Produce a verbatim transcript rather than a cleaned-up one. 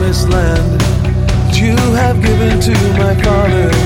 promised land that you have given to my father.